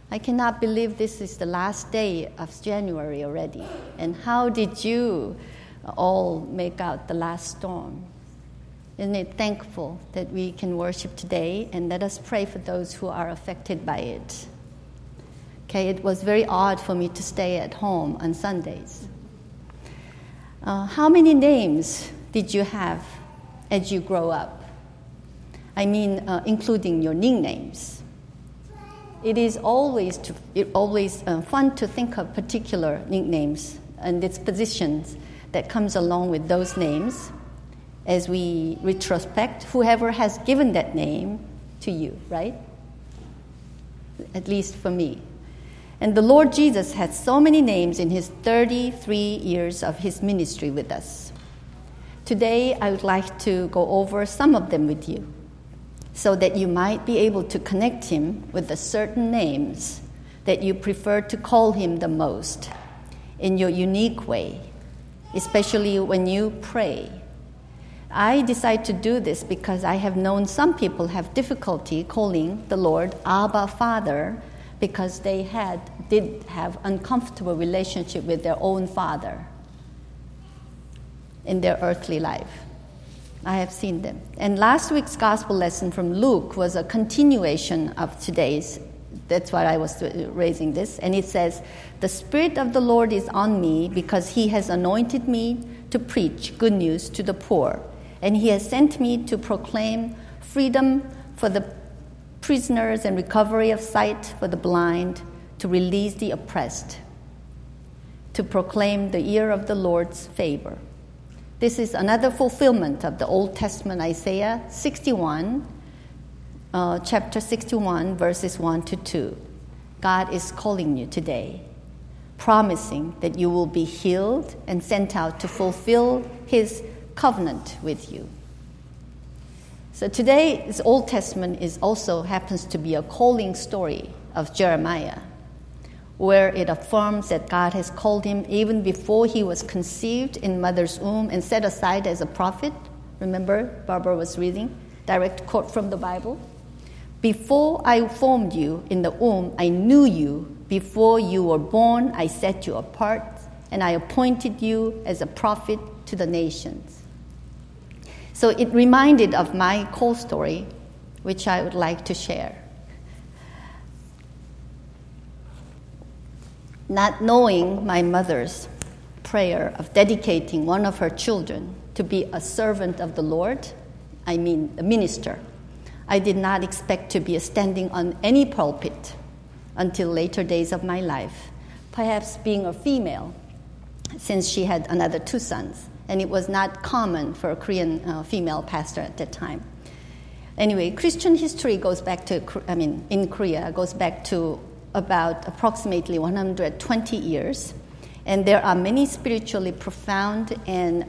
I cannot believe this is the last day of January already. And how did you all make out the last storm? Isn't it thankful that we can worship today? And let us pray for those who are affected by it. Okay, it was very odd for me to stay at home on Sundays. How many names did you have as you grow up? I mean, including your nicknames. It is always fun to think of particular nicknames and its positions that comes along with those names as we retrospect whoever has given that name to you, right? At least for me. And the Lord Jesus had so many names in his 33 years of his ministry with us. Today, I would like to go over some of them with you, so that you might be able to connect him with the certain names that you prefer to call him the most in your unique way, especially when you pray. I decided to do this because I have known some people have difficulty calling the Lord Abba Father because they did have uncomfortable relationship with their own father in their earthly life. I have seen them. And last week's gospel lesson from Luke was a continuation of today's. That's why I was raising this. And it says, "The Spirit of the Lord is on me because he has anointed me to preach good news to the poor. And he has sent me to proclaim freedom for the prisoners and recovery of sight for the blind, to release the oppressed, to proclaim the year of the Lord's favor." This is another fulfillment of the Old Testament Isaiah 61, chapter 61, verses 1 to 2. God is calling you today, promising that you will be healed and sent out to fulfill his covenant with you. So today's Old Testament also happens to be a calling story of Jeremiah, where it affirms that God has called him even before he was conceived in mother's womb and set aside as a prophet. Remember, Barbara was reading, direct quote from the Bible. "Before I formed you in the womb, I knew you. Before you were born, I set you apart, and I appointed you as a prophet to the nations." So it reminded of my call story, which I would like to share. Not knowing my mother's prayer of dedicating one of her children to be a servant of the Lord, I mean a minister, I did not expect to be standing on any pulpit until later days of my life, perhaps being a female, since she had another 2 sons, and it was not common for a Korean female pastor at that time. Anyway, Christian history goes back to, in Korea, goes back to about approximately 120 years, and there are many spiritually profound and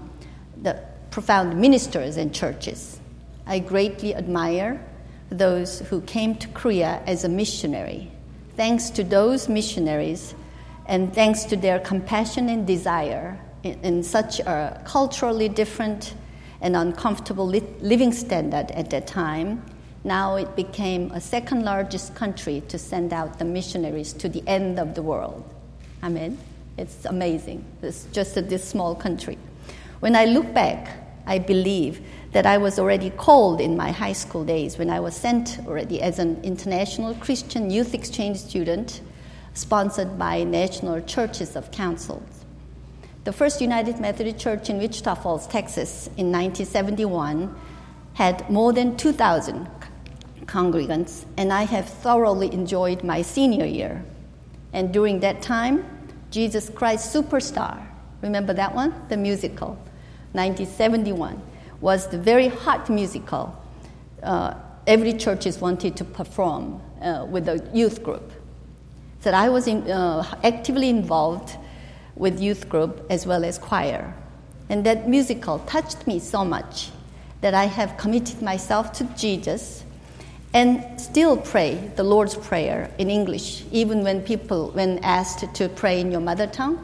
profound ministers and churches. I greatly admire those who came to Korea as a missionary. Thanks to those missionaries, and thanks to their compassion and desire in such a culturally different and uncomfortable living standard at that time, now it became a second largest country to send out the missionaries to the end of the world. Amen. It's amazing. It's just this small country. When I look back, I believe that I was already called in my high school days when I was sent already as an international Christian youth exchange student sponsored by National Churches of Councils. The First United Methodist Church in Wichita Falls, Texas in 1971 had more than 2,000 congregants, and I have thoroughly enjoyed my senior year. And during that time, Jesus Christ Superstar, remember that one? The musical, 1971, was the very hot musical. Every church wanted to perform with a youth group. So I was actively involved with youth group as well as choir. And that musical touched me so much that I have committed myself to Jesus and still pray the Lord's Prayer in English, even when asked to pray in your mother tongue.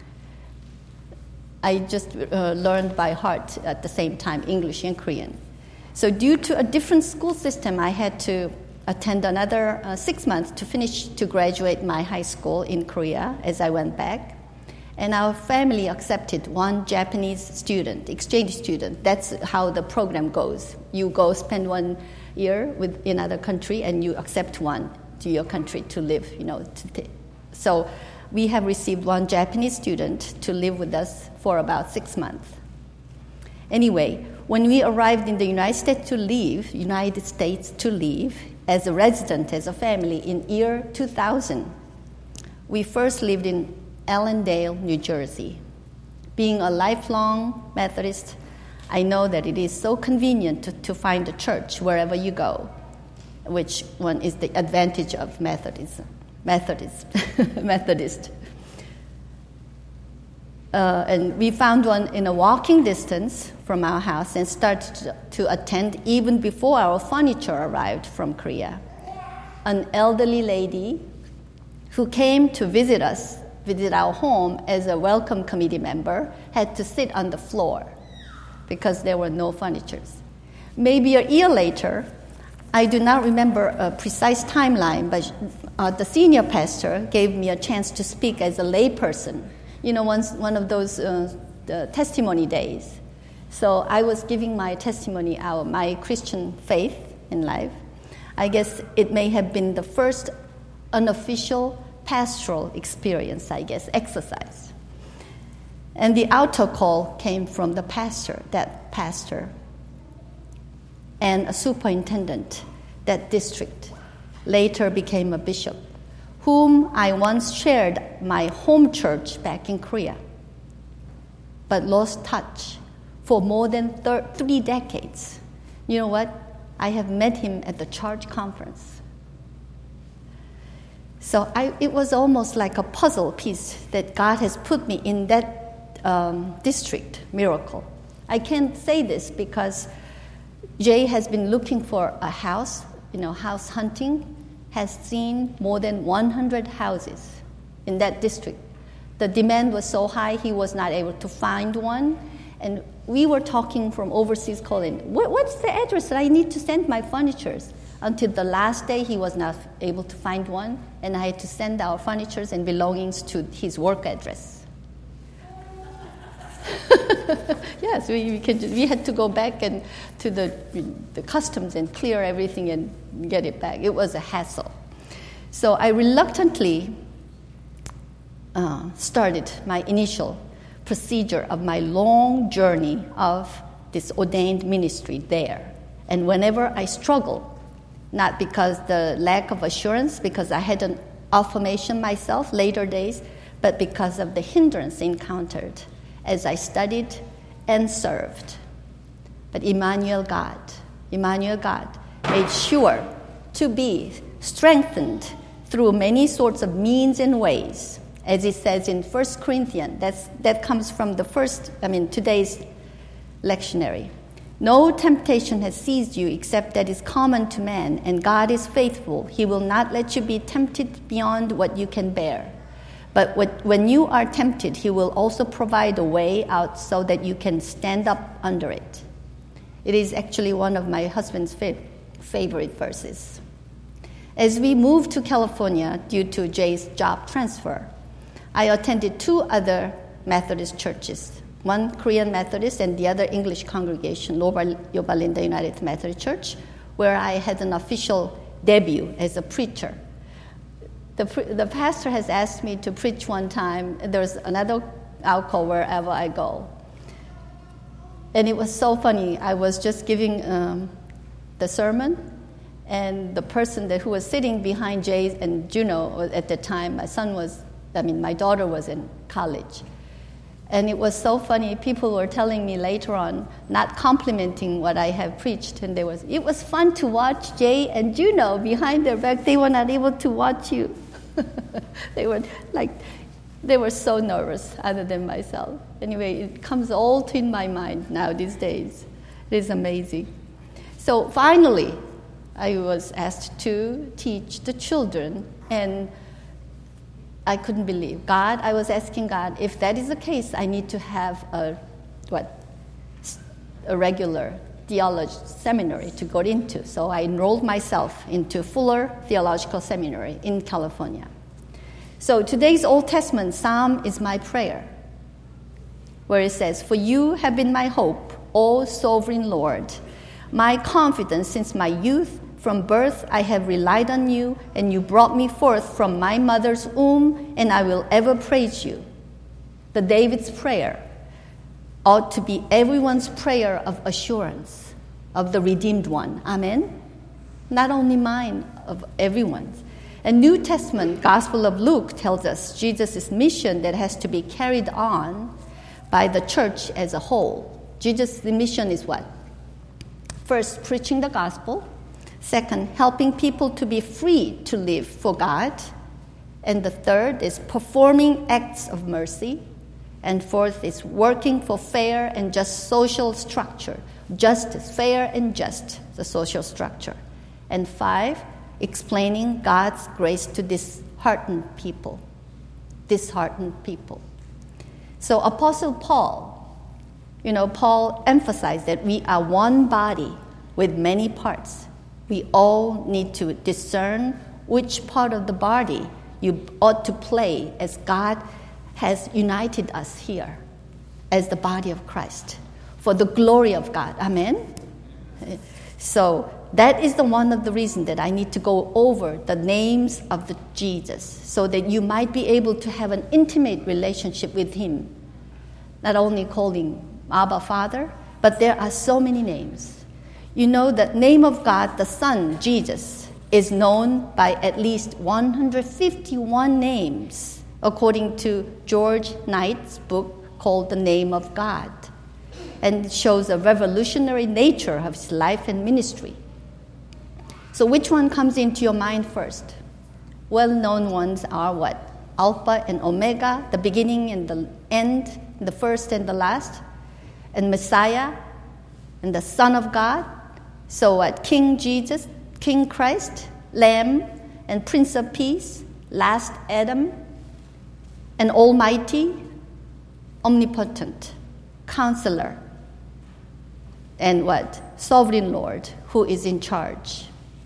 I just learned by heart at the same time English and Korean. So due to a different school system, I had to attend another 6 months to graduate my high school in Korea as I went back. And our family accepted one Japanese student, exchange student. That's how the program goes. You go spend 1 year in another country, and you accept one to your country to live. So we have received one Japanese student to live with us for about 6 months. Anyway, when we arrived in the United States to live as a resident, as a family, in year 2000, we first lived in Allendale, New Jersey. Being a lifelong Methodist, I know that it is so convenient to find a church wherever you go, which one is the advantage of Methodist. And we found one in a walking distance from our house and started to attend even before our furniture arrived from Korea. An elderly lady who came to visit our home as a welcome committee member, had to sit on the floor because there were no furniture. Maybe a year later, I do not remember a precise timeline, but the senior pastor gave me a chance to speak as a layperson. One of those testimony days. So I was giving my testimony out, my Christian faith in life. I guess it may have been the first unofficial pastoral experience, exercise. And the altar call came from that pastor, and a superintendent, that district, later became a bishop, whom I once shared my home church back in Korea, but lost touch for more than 3 decades. You know what? I have met him at the church conference. So it was almost like a puzzle piece that God has put me in that district, Miracle. I can't say this because Jay has been looking for a house, house hunting, has seen more than 100 houses in that district. The demand was so high, he was not able to find one. And we were talking from overseas, calling, what's the address that I need to send my furniture? Until the last day, he was not able to find one, and I had to send our furniture and belongings to his work address. Yes, we had to go back and to the customs and clear everything and get it back. It was a hassle. So I reluctantly started my initial procedure of my long journey of this ordained ministry there. And whenever I struggled, not because the lack of assurance, because I had an affirmation myself later days, but because of the hindrance encountered as I studied and served. But Emmanuel God made sure to be strengthened through many sorts of means and ways. As it says in 1 Corinthians, that comes from today's lectionary. No temptation has seized you except that is common to man, and God is faithful. He will not let you be tempted beyond what you can bear. But when you are tempted, he will also provide a way out so that you can stand up under it. It is actually one of my husband's favorite verses. As we moved to California due to Jay's job transfer, I attended 2 other Methodist churches. One Korean Methodist and the other English congregation, Yorba Linda United Methodist Church, where I had an official debut as a preacher. The pastor has asked me to preach one time. There's another alcohol wherever I go. And it was so funny. I was just giving the sermon, and the person who was sitting behind Jay and Juno at the time, my daughter was in college. And it was so funny. People were telling me later on, not complimenting what I have preached, and it was fun to watch Jay and Juno behind their back. They were not able to watch you. They were so nervous, other than myself. Anyway, it comes all in my mind now these days. It is amazing. So finally, I was asked to teach the children, and I couldn't believe God. I was asking God, if that is the case, I need to have a regular theology seminary to go into. So I enrolled myself into Fuller Theological Seminary in California. So today's Old Testament psalm is my prayer, where it says, "For you have been my hope, O sovereign Lord, my confidence since my youth. From birth I have relied on you, and you brought me forth from my mother's womb, and I will ever praise you." The David's prayer ought to be everyone's prayer of assurance of the redeemed one. Amen? Not only mine, of everyone's. And New Testament Gospel of Luke tells us Jesus' mission that has to be carried on by the church as a whole. Jesus' mission is what? First, preaching the gospel. Second, helping people to be free to live for God. And the third is performing acts of mercy. And fourth is working for fair and just social structure. Justice, fair and just, the social structure. And 5, explaining God's grace to disheartened people. Disheartened people. So Apostle Paul, Paul emphasized that we are one body with many parts. We all need to discern which part of the body you ought to play as God has united us here as the body of Christ for the glory of God. Amen? So that is one of the reasons that I need to go over the names of the Jesus so that you might be able to have an intimate relationship with him. Not only calling Abba Father, but there are so many names. You know, the name of God, the Son, Jesus, is known by at least 151 names, according to George Knight's book called The Name of God, and it shows a revolutionary nature of his life and ministry. So which one comes into your mind first? Well-known ones are what? Alpha and Omega, the beginning and the end, the first and the last, and Messiah, and the Son of God. So what? King Jesus, King Christ, Lamb, and Prince of Peace, last Adam, and Almighty, Omnipotent, Counselor, and what? Sovereign Lord, who is in charge.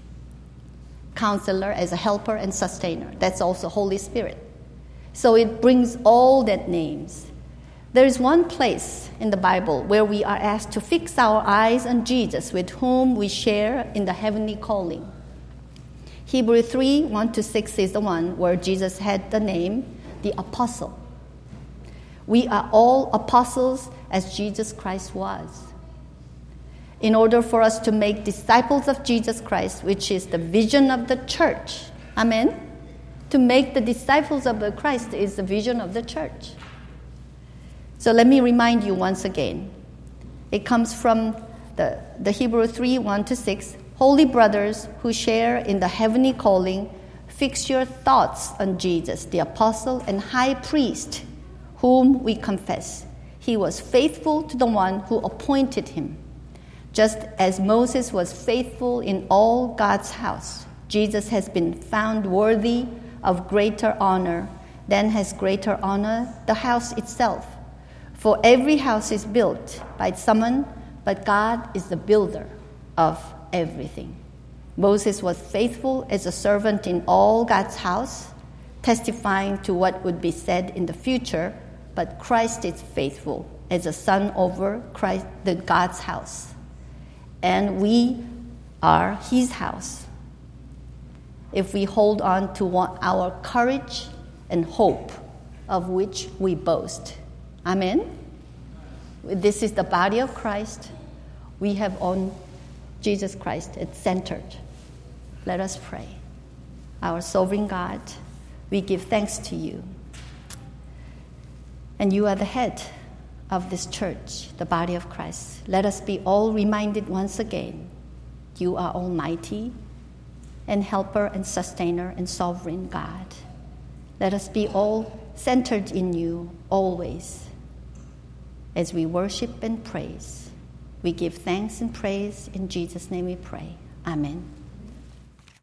Counselor as a helper and sustainer. That's also Holy Spirit. So it brings all that names. There is one place in the Bible where we are asked to fix our eyes on Jesus, with whom we share in the heavenly calling. Hebrews 3:1-6 is the one where Jesus had the name, the apostle. We are all apostles as Jesus Christ was. In order for us to make disciples of Jesus Christ, which is the vision of the church, amen? To make the disciples of Christ is the vision of the church. So let me remind you once again. It comes from the Hebrews 3:1-6. Holy brothers who share in the heavenly calling, fix your thoughts on Jesus, the apostle and high priest, whom we confess. He was faithful to the one who appointed him. Just as Moses was faithful in all God's house, Jesus has been found worthy of greater honor than has greater honor the house itself. For every house is built by someone, but God is the builder of everything. Moses was faithful as a servant in all God's house, testifying to what would be said in the future, but Christ is faithful as a son over God's house. And we are his house if we hold on to our courage and hope of which we boast. Amen? This is the body of Christ. We have on Jesus Christ. It's centered. Let us pray. Our sovereign God, we give thanks to you. And you are the head of this church, the body of Christ. Let us be all reminded once again, you are almighty and helper and sustainer and sovereign God. Let us be all centered in you always. As we worship and praise, we give thanks and praise. In Jesus' name we pray. Amen.